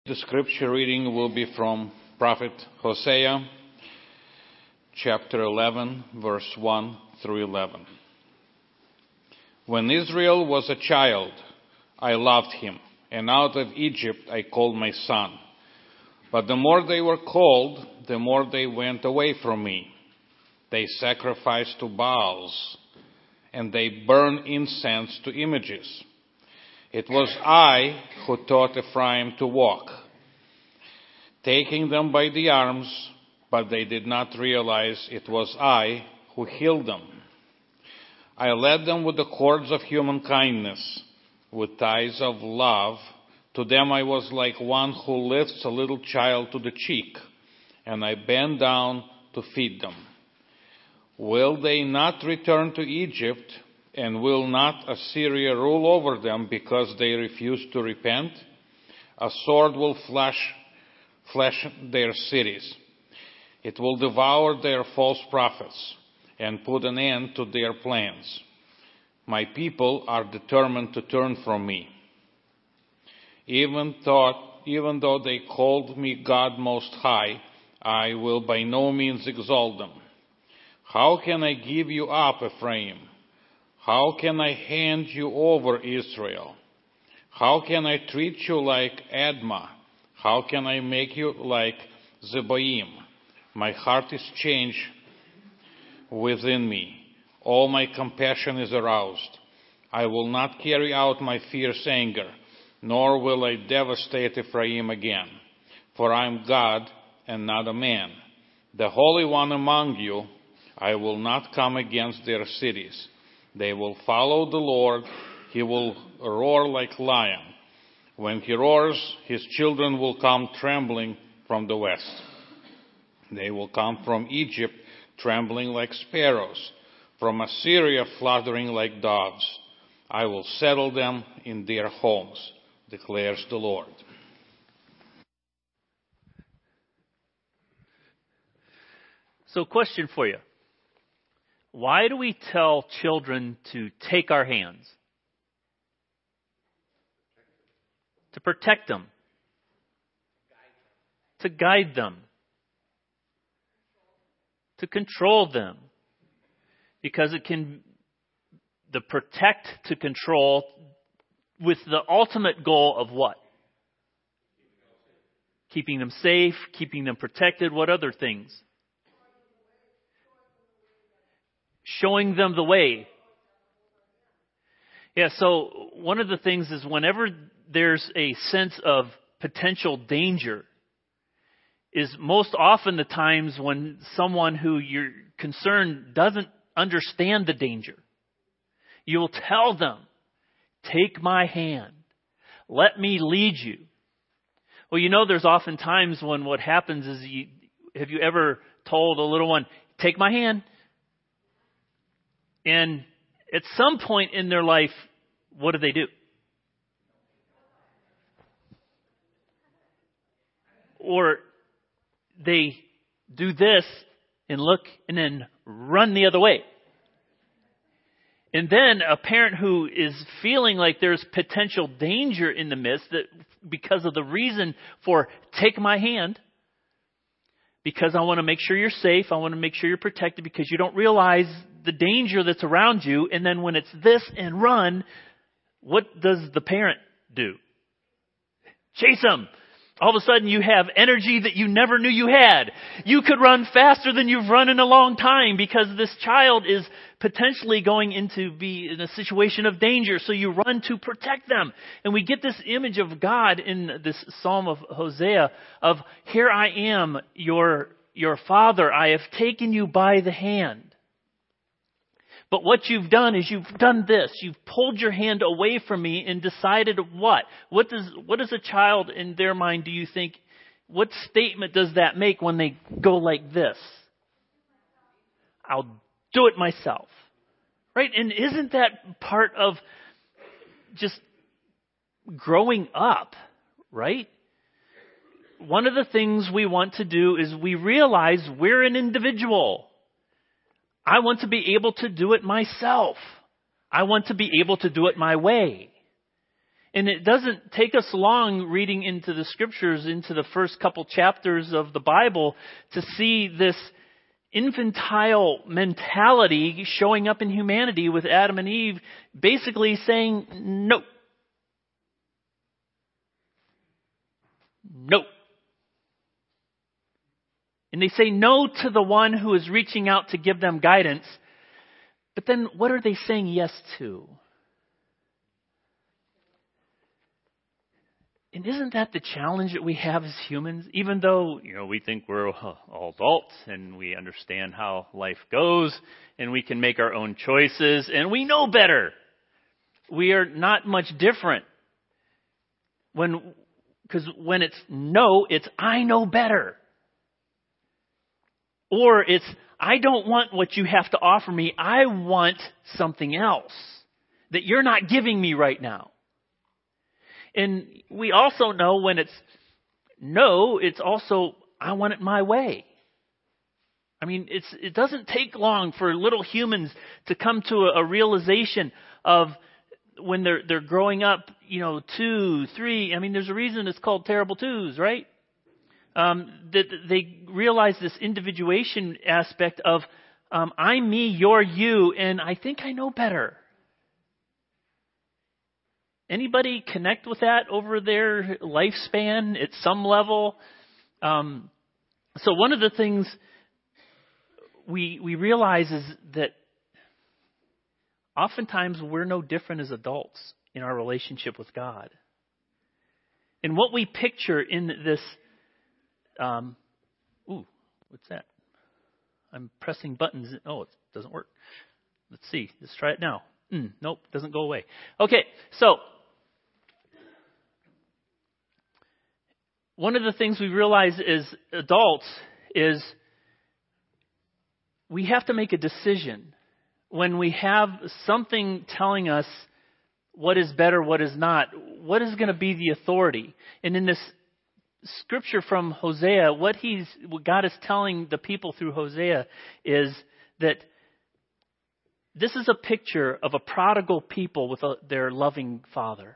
The scripture reading will be from Prophet Hosea, chapter 11, verse 1 through 11. When Israel was a child, I loved him, and out of Egypt I called my son. But the more they were called, the more they went away from me. They sacrificed to Baals, and they burned incense to images. It was I who taught Ephraim to walk, taking them by the arms, but they did not realize it was I who healed them. I led them with the cords of human kindness, with ties of love. To them I was like one who lifts a little child to the cheek, and I bend down to feed them. Will they not return to Egypt, and will not Assyria rule over them because they refuse to repent? A sword will flesh their cities. It will devour their false prophets and put an end to their plans. My people are determined to turn from me. Even though they called me God Most High, I will by no means exalt them. How can I give you up, Ephraim? How can I hand you over, Israel? How can I treat you like Admah? How can I make you like Zeboim? My heart is changed within me. All my compassion is aroused. I will not carry out my fierce anger, nor will I devastate Ephraim again. For I am God and not a man, the Holy One among you. I will not come against their cities. They will follow the Lord. He will roar like lion. When he roars, his children will come trembling from the west. They will come from Egypt trembling like sparrows, from Assyria fluttering like doves. I will settle them in their homes, declares the Lord. So, question for you. Why do we tell children to take our hands? To protect them. To guide them. To control them. Because the protect to control with the ultimate goal of what? Keeping them safe, keeping them protected. What other things? Showing them the way. Yeah, so one of the things is whenever there's a sense of potential danger is most often the times when someone who you're concerned doesn't understand the danger. You'll tell them, take my hand. Let me lead you. Well, there's often times when what happens is have you ever told a little one, take my hand? And at some point in their life, what do? Or they do this and look and then run the other way. And then a parent who is feeling like there's potential danger in the midst that because of the reason for take my hand, because I want to make sure you're safe, I want to make sure you're protected because you don't realize the danger that's around you. And then when it's this and run, what does the parent do? Chase them. All of a sudden you have energy that you never knew you had. You could run faster than you've run in a long time because this child is potentially going to be in a situation of danger. So you run to protect them. And we get this image of God in this Psalm of Hosea of, here I am, your father. I have taken you by the hand. But what you've done is you've done this. You've pulled your hand away from me and decided what? What does a child in their mind do you think, what statement does that make when they go like this? I'll do it myself. Right? And isn't that part of just growing up? Right? One of the things we want to do is we realize we're an individual. I want to be able to do it myself. I want to be able to do it my way. And it doesn't take us long reading into the scriptures, into the first couple chapters of the Bible, to see this infantile mentality showing up in humanity with Adam and Eve basically saying, no. No. And they say no to the one who is reaching out to give them guidance. But then what are they saying yes to? And isn't that the challenge that we have as humans? Even though, we think we're all adults and we understand how life goes and we can make our own choices and we know better. We are not much different. Because when it's no, it's I know better. Or it's I don't want what you have to offer me. I want something else that you're not giving me right now. And we also know when it's no, it's also I want it my way. I mean, it doesn't take long for little humans to come to a realization of when they're growing up, 2, 3. I mean, there's a reason it's called terrible twos, right? That they realize this individuation aspect of I'm me, you're you, and I think I know better. Anybody connect with that over their lifespan at some level? So one of the things we realize is that oftentimes we're no different as adults in our relationship with God. And what we picture in this, what's that? I'm pressing buttons. Oh, it doesn't work. Let's see. Let's try it now. Nope, doesn't go away. Okay, so one of the things we realize as adults is we have to make a decision when we have something telling us what is better, what is not, what is going to be the authority. And in this scripture from Hosea, what God is telling the people through Hosea is that this is a picture of a prodigal people with their loving father.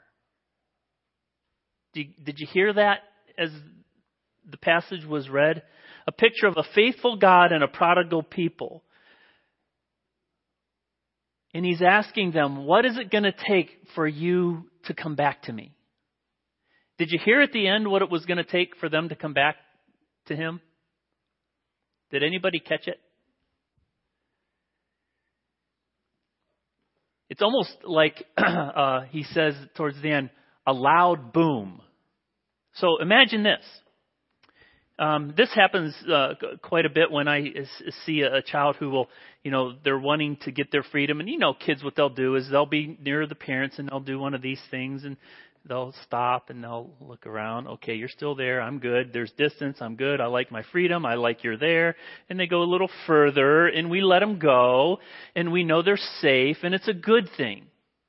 Did you hear that as the passage was read? A picture of a faithful God and a prodigal people. And he's asking them, what is it going to take for you to come back to me? Did you hear at the end what it was going to take for them to come back to him? Did anybody catch it? It's almost like he says towards the end, a loud boom. So imagine this. This happens quite a bit when I see a child who will, they're wanting to get their freedom. And kids, what they'll do is they'll be near the parents and they'll do one of these things and they'll stop and they'll look around. Okay, you're still there. I'm good. There's distance. I'm good. I like my freedom. I like you're there. And they go a little further and we let them go and we know they're safe and it's a good thing.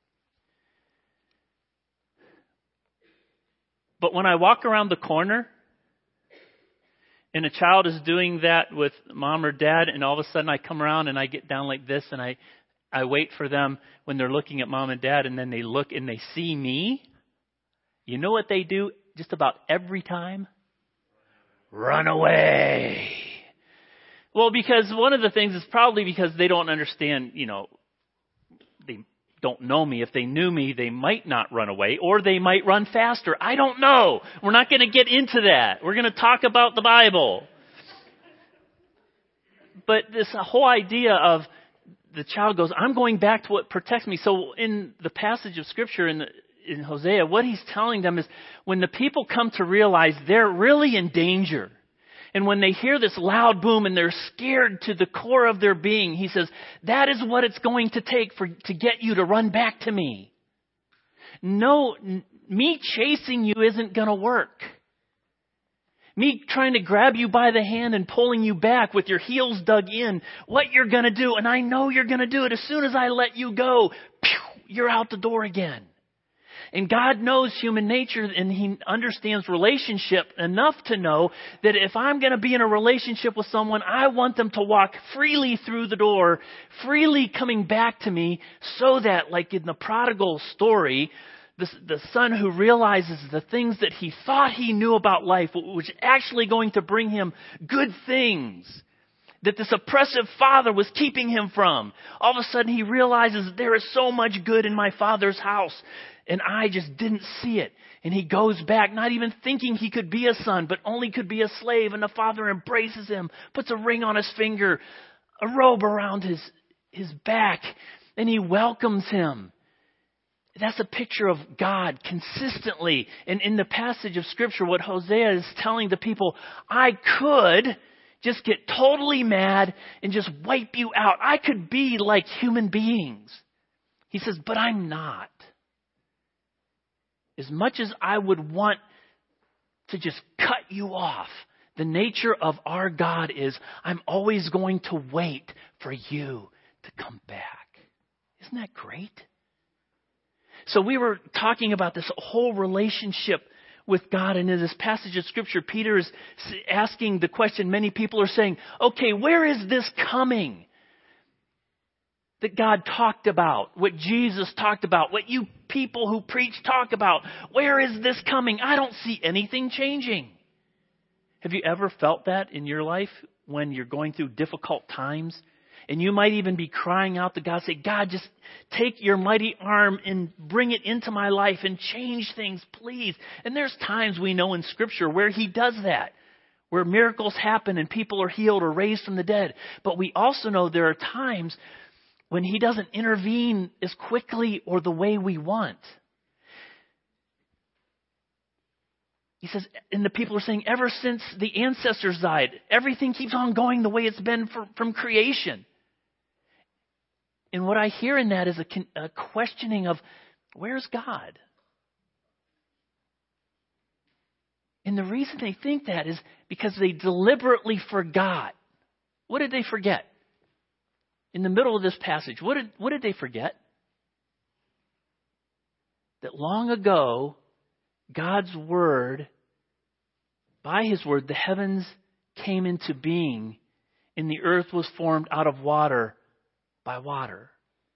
But when I walk around the corner and a child is doing that with mom or dad, and all of a sudden I come around and I get down like this and I wait for them when they're looking at mom and dad, and then they look and they see me. You know what they do just about every time? Run away. Well, because one of the things is probably because they don't understand, they don't know me. If they knew me, they might not run away, or they might run faster. I don't know. We're not going to get into that. We're going to talk about the Bible. But this whole idea of the child goes, I'm going back to what protects me. So in the passage of Scripture in Hosea, what he's telling them is when the people come to realize they're really in danger, and when they hear this loud boom and they're scared to the core of their being, he says, that is what it's going to take to get you to run back to me. No, me chasing you isn't going to work. Me trying to grab you by the hand and pulling you back with your heels dug in, what you're going to do, and I know you're going to do it. As soon as I let you go, you're out the door again. And God knows human nature, and he understands relationship enough to know that if I'm going to be in a relationship with someone, I want them to walk freely through the door, freely coming back to me, so that, like in the prodigal story, The son who realizes the things that he thought he knew about life was actually going to bring him good things that this oppressive father was keeping him from. All of a sudden he realizes there is so much good in my father's house, and I just didn't see it. And he goes back, not even thinking he could be a son, but only could be a slave. And the father embraces him, puts a ring on his finger, a robe around his back, and he welcomes him. That's a picture of God consistently. And in the passage of Scripture, what Hosea is telling the people, I could just get totally mad and just wipe you out. I could be like human beings. He says, but I'm not. As much as I would want to just cut you off, the nature of our God is, I'm always going to wait for you to come back. Isn't that great? So we were talking about this whole relationship with God. And in this passage of Scripture, Peter is asking the question many people are saying, okay, where is this coming that God talked about, what Jesus talked about, what you people who preach talk about? Where is this coming? I don't see anything changing. Have you ever felt that in your life when you're going through difficult times? And you might even be crying out to God, say, God, just take your mighty arm and bring it into my life and change things, please. And there's times we know in Scripture where He does that, where miracles happen and people are healed or raised from the dead. But we also know there are times when He doesn't intervene as quickly or the way we want. He says, and the people are saying, ever since the ancestors died, everything keeps on going the way it's been from creation. And what I hear in that is a questioning of, where's God? And the reason they think that is because they deliberately forgot. What did they forget? In the middle of this passage, what did they forget? That long ago, God's Word, by His Word, the heavens came into being, and the earth was formed out of water by water.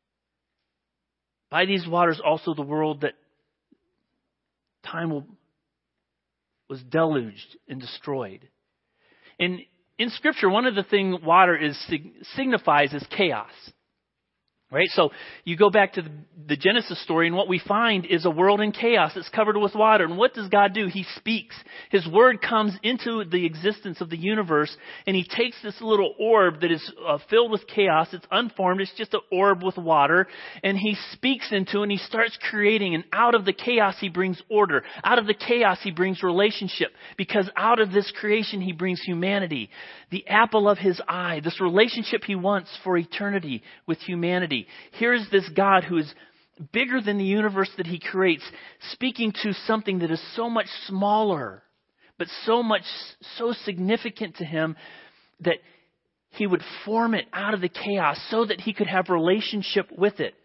By these waters also the world that time was deluged and destroyed. And in Scripture, one of the things water signifies is chaos. Right? So you go back to the Genesis story, and what we find is a world in chaos that's covered with water. And what does God do? He speaks. His word comes into the existence of the universe, and He takes this little orb that is filled with chaos. It's unformed. It's just an orb with water. And He speaks into it, and He starts creating. And out of the chaos, He brings order. Out of the chaos, He brings relationship. Because out of this creation, He brings humanity. The apple of His eye. This relationship He wants for eternity with humanity. Here's this God who is bigger than the universe that He creates, speaking to something that is so much smaller, but so significant to Him that He would form it out of the chaos so that He could have relationship with it.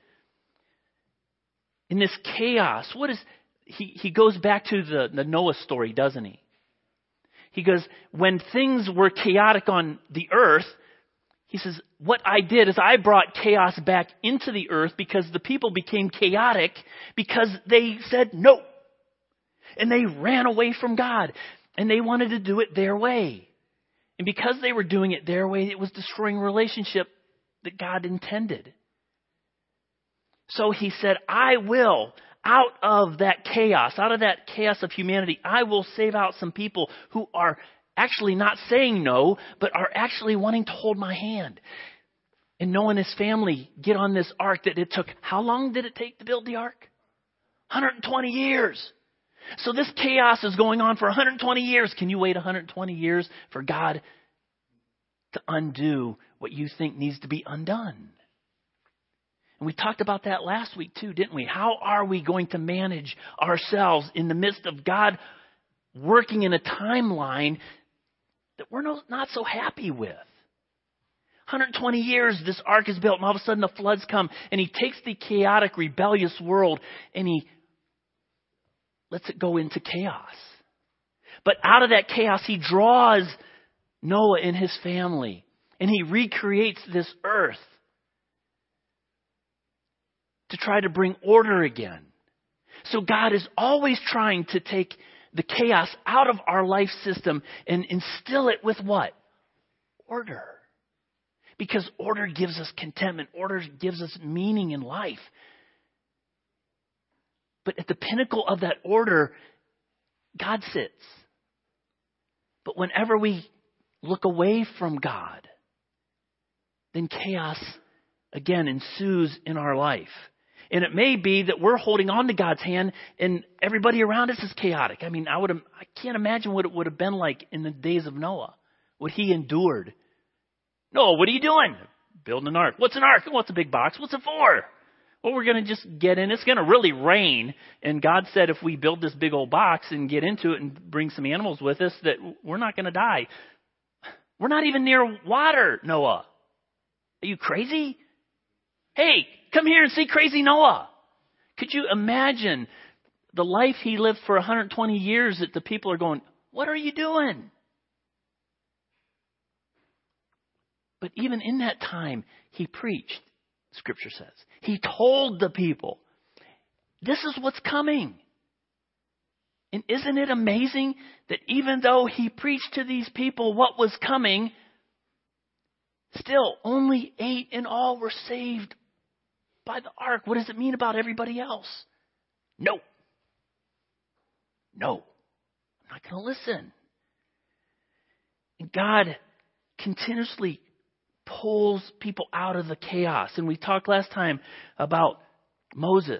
In this chaos, He goes back to the Noah story, doesn't He? He goes, when things were chaotic on the earth, He says, what I did is I brought chaos back into the earth because the people became chaotic because they said no. And they ran away from God. And they wanted to do it their way. And because they were doing it their way, it was destroying relationship that God intended. So He said, I will, out of that chaos of humanity, I will save out some people who are actually not saying no, but are actually wanting to hold my hand. And Noah and his family get on this ark that it took, how long did it take to build the ark? 120 years. So this chaos is going on for 120 years. Can you wait 120 years for God to undo what you think needs to be undone? And we talked about that last week too, didn't we? How are we going to manage ourselves in the midst of God working in a timeline that we're not so happy with? 120 years this ark is built, and all of a sudden the floods come, and He takes the chaotic, rebellious world and He lets it go into chaos. But out of that chaos, He draws Noah and his family, and He recreates this earth to try to bring order again. So God is always trying to take the chaos out of our life system and instill it with what? Order. Because order gives us contentment. Order gives us meaning in life. But at the pinnacle of that order, God sits. But whenever we look away from God, then chaos again ensues in our life. And it may be that we're holding on to God's hand and everybody around us is chaotic. I mean, I can't imagine what it would have been like in the days of Noah, what he endured. Noah, what are you doing? Building an ark. What's an ark? What's a big box? What's it for? Well, we're going to just get in. It's going to really rain. And God said if we build this big old box and get into it and bring some animals with us, that we're not going to die. We're not even near water, Noah. Are you crazy? Hey, come here and see crazy Noah. Could you imagine the life he lived for 120 years that the people are going, what are you doing? But even in that time, he preached, Scripture says. He told the people, this is what's coming. And isn't it amazing that even though he preached to these people what was coming, still only 8 in all were saved by the ark? What does it mean about everybody else? No. I'm not going to listen. And God continuously pulls people out of the chaos. And we talked last time about Moses.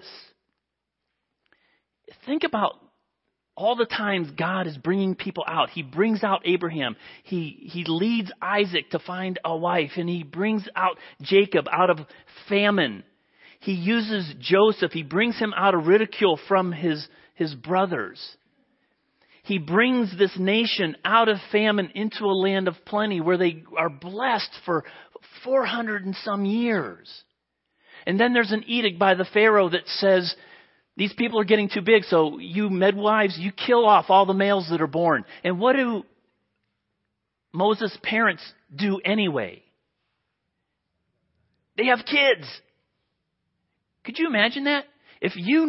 Think about all the times God is bringing people out. He brings out Abraham. He leads Isaac to find a wife. And he brings out Jacob out of famine. He uses Joseph. He brings him out of ridicule from his brothers. He brings this nation out of famine into a land of plenty where they are blessed for 400 and some years. And then there's an edict by the Pharaoh that says, these people are getting too big, so you midwives, you kill off all the males that are born. And what do Moses' parents do anyway? They have kids. Could you imagine that? If you're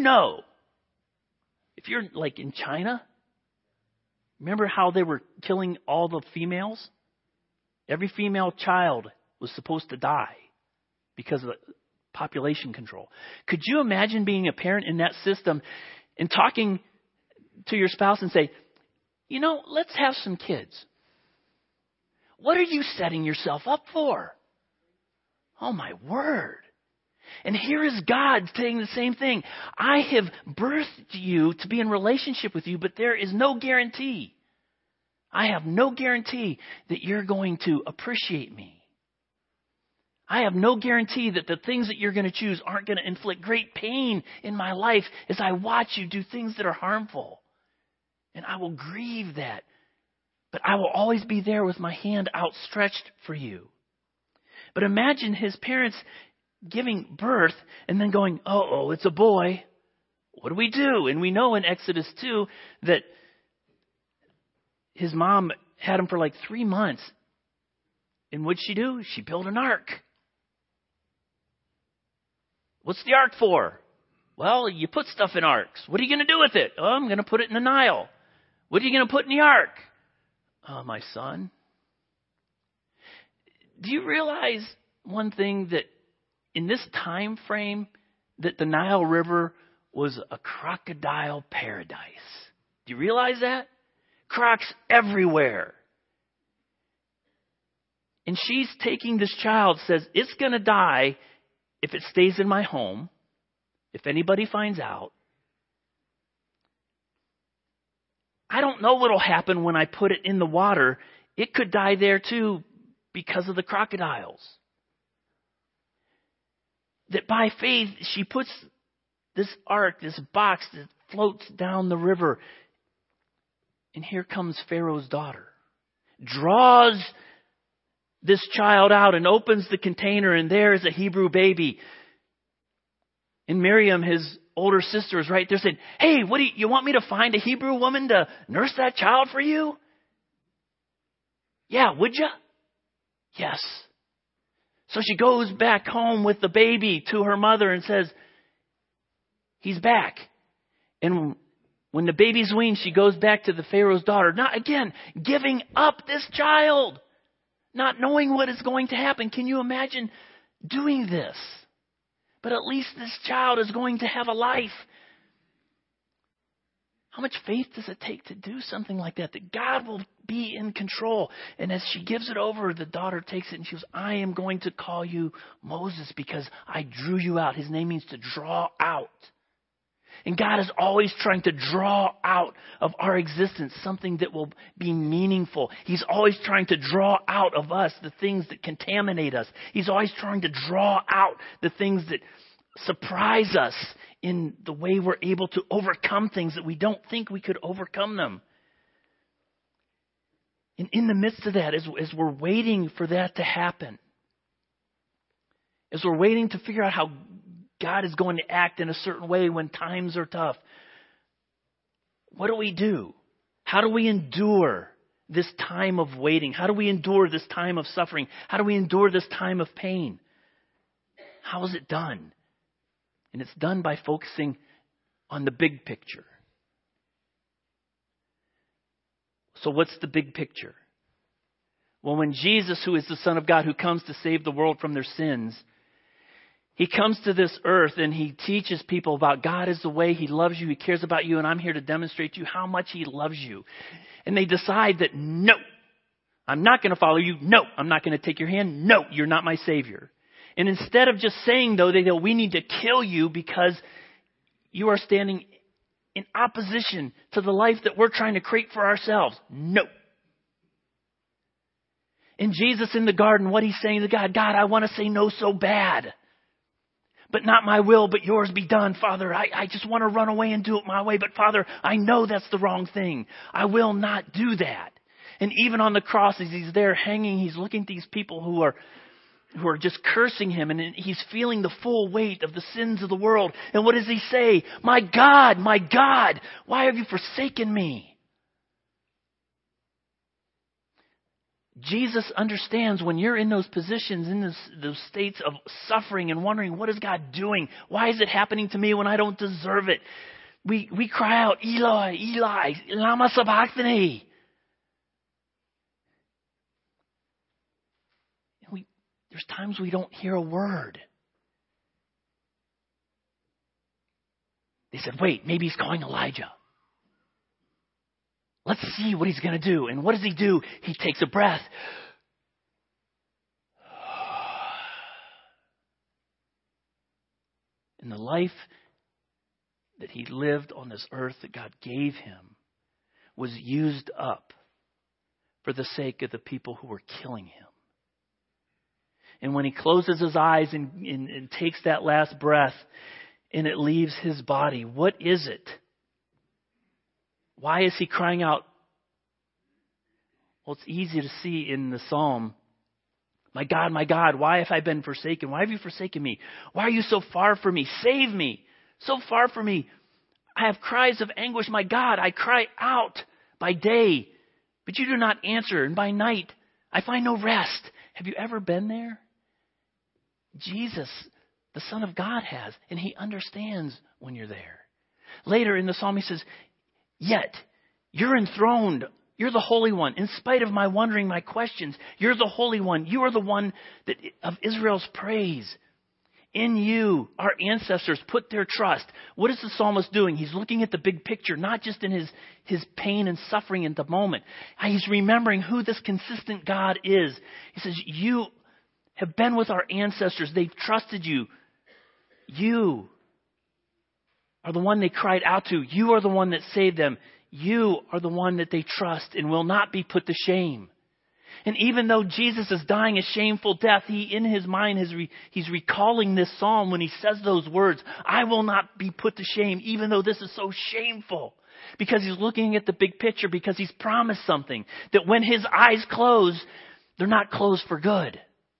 like in China, remember how they were killing all the females? Every female child was supposed to die because of population control. Could you imagine being a parent in that system and talking to your spouse and say, let's have some kids? What are you setting yourself up for? Oh, my word. And here is God saying the same thing. I have birthed you to be in relationship with you, but there is no guarantee. I have no guarantee that you're going to appreciate me. I have no guarantee that the things that you're going to choose aren't going to inflict great pain in my life as I watch you do things that are harmful. And I will grieve that. But I will always be there with my hand outstretched for you. But imagine his parents giving birth and then going, oh, it's a boy. What do we do? And we know in Exodus 2 that his mom had him for like 3 months. And what'd she do? She built an ark. What's the ark for? Well, you put stuff in arks. What are you going to do with it? Oh, I'm going to put it in the Nile. What are you going to put in the ark? Oh, my son. Do you realize one thing, that in this time frame that the Nile River was a crocodile paradise? Do you realize that? Crocs everywhere. And she's taking this child, says, it's going to die if it stays in my home, if anybody finds out. I don't know what will happen when I put it in the water. It could die there too because of the crocodiles. That by faith, she puts this ark, this box that floats down the river. And here comes Pharaoh's daughter. Draws this child out and opens the container, and there is a Hebrew baby. And Miriam, his older sister, is right there saying, hey, what do you want me to find a Hebrew woman to nurse that child for you? Yeah, would you? Yes. So she goes back home with the baby to her mother and says, he's back. And when the baby's weaned, she goes back to the Pharaoh's daughter. Not again, giving up this child. Not knowing what is going to happen. Can you imagine doing this? But at least this child is going to have a life. How much faith does it take to do something like that? That God will be in control. And as she gives it over, the daughter takes it and she goes, I am going to call you Moses because I drew you out. His name means to draw out. And God is always trying to draw out of our existence something that will be meaningful. He's always trying to draw out of us the things that contaminate us. He's always trying to draw out the things that surprise us in the way we're able to overcome things that we don't think we could overcome them. And in the midst of that, as we're waiting for that to happen, as we're waiting to figure out how God is going to act in a certain way when times are tough, what do? How do we endure this time of waiting? How do we endure this time of suffering? How do we endure this time of pain? How is it done? And it's done by focusing on the big picture. So what's the big picture? Well, when Jesus, who is the Son of God, who comes to save the world from their sins, he comes to this earth and he teaches people about God is the way. He loves you. He cares about you. And I'm here to demonstrate to you how much he loves you. And they decide that, no, I'm not going to follow you. No, I'm not going to take your hand. No, you're not my Savior. And instead of just saying, though, they go, we need to kill you because you are standing in opposition to the life that we're trying to create for ourselves. No. And Jesus in the garden, what he's saying to God, God, I want to say no so bad. But not my will, but yours be done. Father, I just want to run away and do it my way. But Father, I know that's the wrong thing. I will not do that. And even on the cross, as he's there hanging, he's looking at these people who are just cursing him. And he's feeling the full weight of the sins of the world. And what does he say? My God, why have you forsaken me? Jesus understands when you're in those positions, in those states of suffering and wondering, what is God doing? Why is it happening to me when I don't deserve it? We cry out, Eli, Eli, lama sabachthani. There's times we don't hear a word. They said, wait, maybe he's calling Elijah. Let's see what he's going to do. And what does he do? He takes a breath. And the life that he lived on this earth that God gave him was used up for the sake of the people who were killing him. And when he closes his eyes and takes that last breath and it leaves his body, what is it? Why is he crying out? Well, it's easy to see in the psalm. My God, why have I been forsaken? Why have you forsaken me? Why are you so far from me? Save me. So far from me. I have cries of anguish. My God, I cry out by day, but you do not answer. And by night, I find no rest. Have you ever been there? Jesus, the Son of God, has. And he understands when you're there. Later in the psalm, he says, yet you're enthroned. You're the Holy One. In spite of my wondering, my questions, you're the Holy One. You are the one that of Israel's praise. In you, our ancestors put their trust. What is the psalmist doing? He's looking at the big picture, not just in his pain and suffering in the moment. He's remembering who this consistent God is. He says, you have been with our ancestors. They've trusted you. You are the one they cried out to. You are the one that saved them. You are the one that they trust and will not be put to shame. And even though Jesus is dying a shameful death, he in his mind he's recalling this psalm when he says those words. I will not be put to shame, even though this is so shameful. Because he's looking at the big picture, because he's promised something. That when his eyes close, they're not closed for good.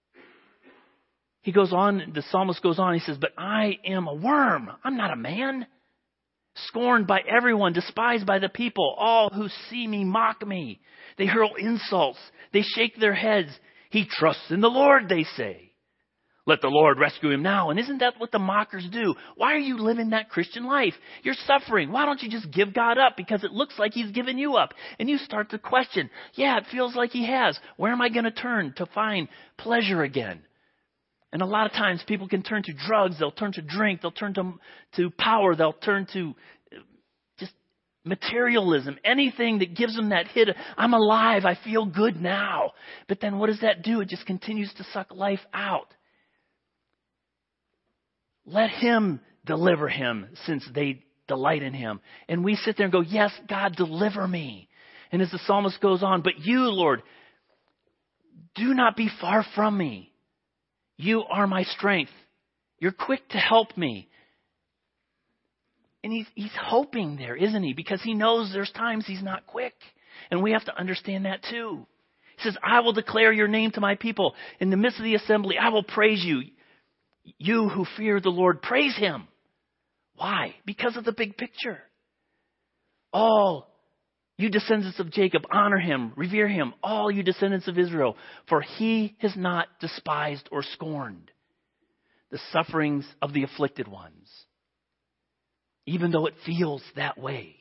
He goes on, the psalmist goes on, he says, but I am a worm. I'm not a man. Scorned by everyone, despised by the people. All who see me mock me. They hurl insults. They shake their heads. He trusts in the Lord, they say. Let the Lord rescue him now. And isn't that what the mockers do? Why are you living that Christian life? You're suffering. Why don't you just give God up? Because it looks like he's given you up. And you start to question, yeah, it feels like he has. Where am I going to turn to find pleasure again? And a lot of times people can turn to drugs. They'll turn to drink. They'll turn to power. They'll turn to just materialism. Anything that gives them that hit. I'm alive. I feel good now. But then what does that do? It just continues to suck life out. Let him deliver him since they delight in him. And we sit there and go, yes, God, deliver me. And as the psalmist goes on, but you, Lord, do not be far from me. You are my strength. You're quick to help me. And he's hoping there, isn't he? Because he knows there's times he's not quick. And we have to understand that too. He says, I will declare your name to my people. In the midst of the assembly, I will praise you. You who fear the Lord, praise him. Why? Because of the big picture. All you descendants of Jacob, honor him, revere him. All you descendants of Israel, for he has not despised or scorned the sufferings of the afflicted ones, even though it feels that way.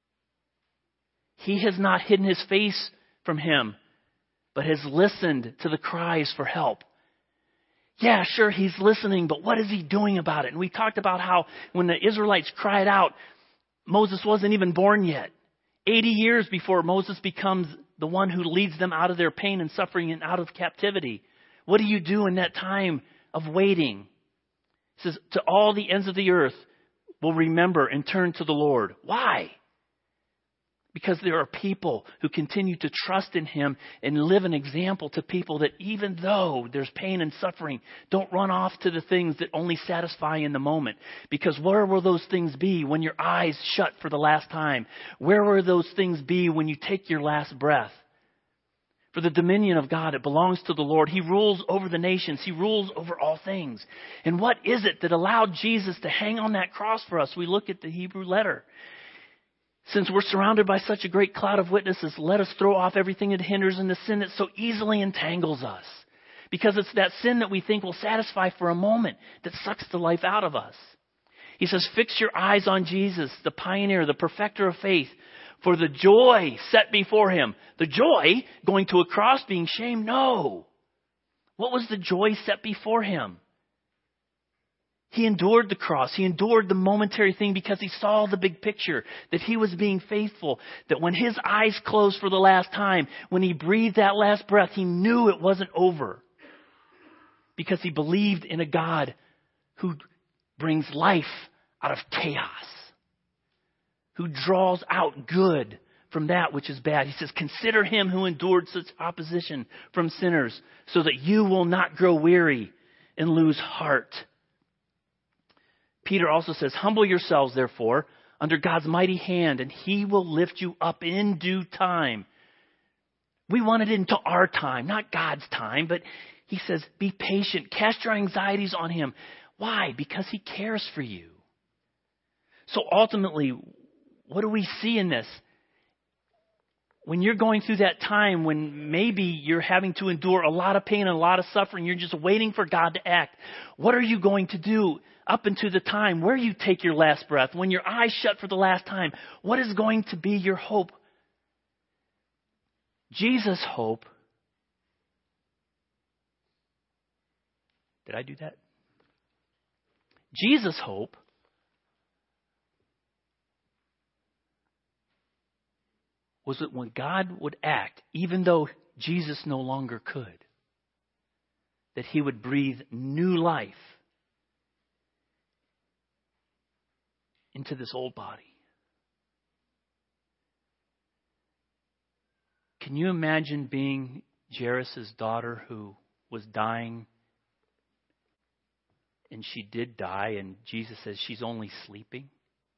He has not hidden his face from him, but has listened to the cries for help. Yeah, sure, he's listening, but what is he doing about it? And we talked about how when the Israelites cried out, Moses wasn't even born yet. 80 years before Moses becomes the one who leads them out of their pain and suffering and out of captivity. What do you do in that time of waiting? It says, to all the ends of the earth will remember and turn to the Lord. Why? Because there are people who continue to trust in him and live an example to people that even though there's pain and suffering, don't run off to the things that only satisfy in the moment. Because where will those things be when your eyes shut for the last time? Where will those things be when you take your last breath? For the dominion of God, it belongs to the Lord. He rules over the nations. He rules over all things. And what is it that allowed Jesus to hang on that cross for us? We look at the Hebrew letter. Since we're surrounded by such a great cloud of witnesses, let us throw off everything that hinders and the sin that so easily entangles us. Because it's that sin that we think will satisfy for a moment that sucks the life out of us. He says, fix your eyes on Jesus, the pioneer, the perfecter of faith, for the joy set before him. The joy going to a cross being shamed? No. What was the joy set before him? He endured the cross. He endured the momentary thing because he saw the big picture, that he was being faithful, that when his eyes closed for the last time, when he breathed that last breath, he knew it wasn't over because he believed in a God who brings life out of chaos, who draws out good from that which is bad. He says, consider him who endured such opposition from sinners so that you will not grow weary and lose heart. Peter also says, humble yourselves, therefore, under God's mighty hand, and he will lift you up in due time. We want it into our time, not God's time, but he says, be patient. Cast your anxieties on him. Why? Because he cares for you. So ultimately, what do we see in this? When you're going through that time when maybe you're having to endure a lot of pain and a lot of suffering, you're just waiting for God to act. What are you going to do up into the time where you take your last breath, when your eyes shut for the last time? What is going to be your hope? Jesus' hope. Did I do that? Jesus' hope was that when God would act, even though Jesus no longer could, that he would breathe new life into this old body. Can you imagine being Jairus' daughter who was dying, and she did die, and Jesus says she's only sleeping?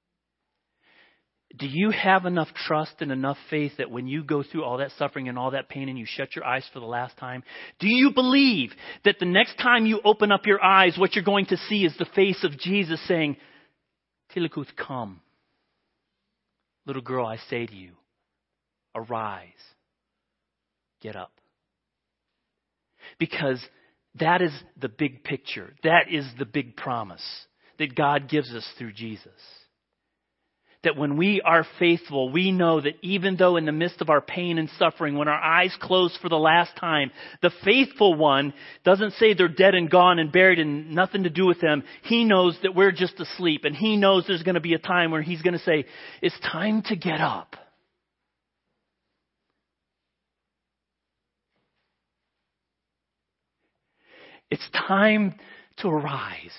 Do you have enough trust and enough faith that when you go through all that suffering and all that pain and you shut your eyes for the last time, do you believe that the next time you open up your eyes, what you're going to see is the face of Jesus saying, Tilikuth, come. Little girl, I say to you, arise, get up. Because That is the big picture. That is the big promise that God gives us through Jesus. That when we are faithful, we know that even though in the midst of our pain and suffering, when our eyes close for the last time, the faithful one doesn't say they're dead and gone and buried and nothing to do with them. He knows that we're just asleep, and he knows there's going to be a time where he's going to say, it's time to get up. It's time to arise.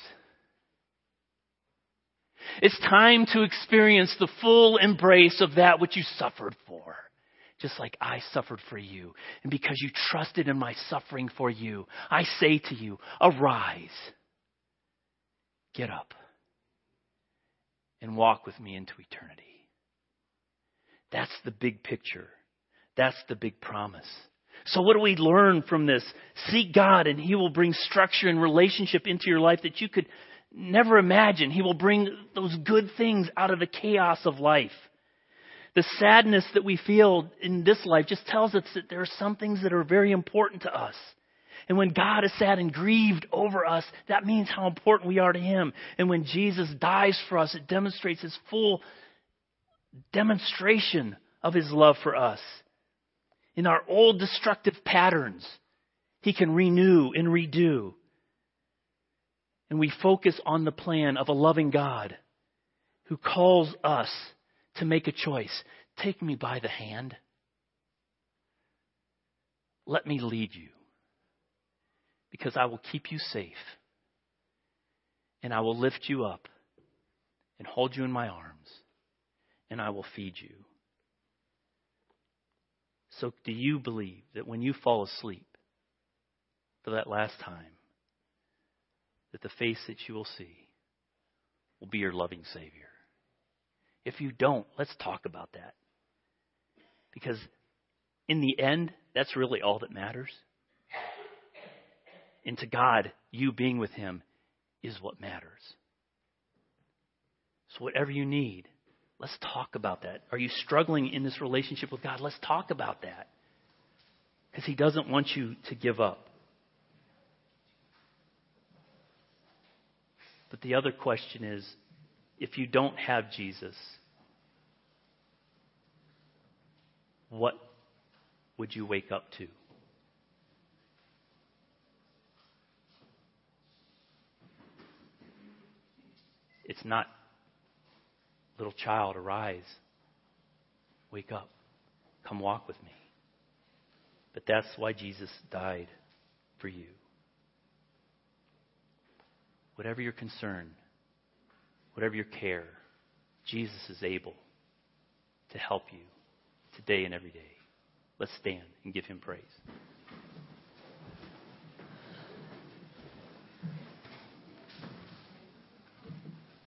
It's time to experience the full embrace of that which you suffered for. Just like I suffered for you. And because you trusted in my suffering for you, I say to you, arise. Get up. And walk with me into eternity. That's the big picture. That's the big promise. So what do we learn from this? Seek God and He will bring structure and relationship into your life that you could never imagine. He will bring those good things out of the chaos of life. The sadness that we feel in this life just tells us that there are some things that are very important to us. And when God is sad and grieved over us, that means how important we are to Him. And when Jesus dies for us, it demonstrates His full demonstration of His love for us. In our old destructive patterns, He can renew and redo. And we focus on the plan of a loving God who calls us to make a choice. Take me by the hand. Let me lead you. Because I will keep you safe. And I will lift you up and hold you in my arms. And I will feed you. So do you believe that when you fall asleep for that last time, that the face that you will see will be your loving Savior? If you don't, let's talk about that. Because in the end, that's really all that matters. And to God, you being with Him is what matters. So whatever you need, let's talk about that. Are you struggling in this relationship with God? Let's talk about that. Because He doesn't want you to give up. But the other question is, if you don't have Jesus, what would you wake up to? It's not, little child, arise, wake up, come walk with me. But that's why Jesus died for you. Whatever your concern, whatever your care, Jesus is able to help you today and every day. Let's stand and give Him praise.